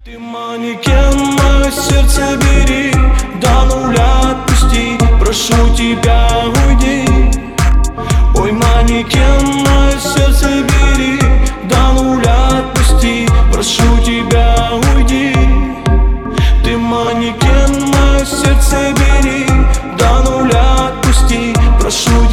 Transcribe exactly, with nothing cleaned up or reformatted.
Ты манекен, мое сердце бери, до нуля отпусти, прошу тебя, уйди. Ой, манекен, мое сердце бери, до нуля отпусти, прошу тебя, уйди. Ты манекен, мое сердце бери, до нуля отпусти, прошу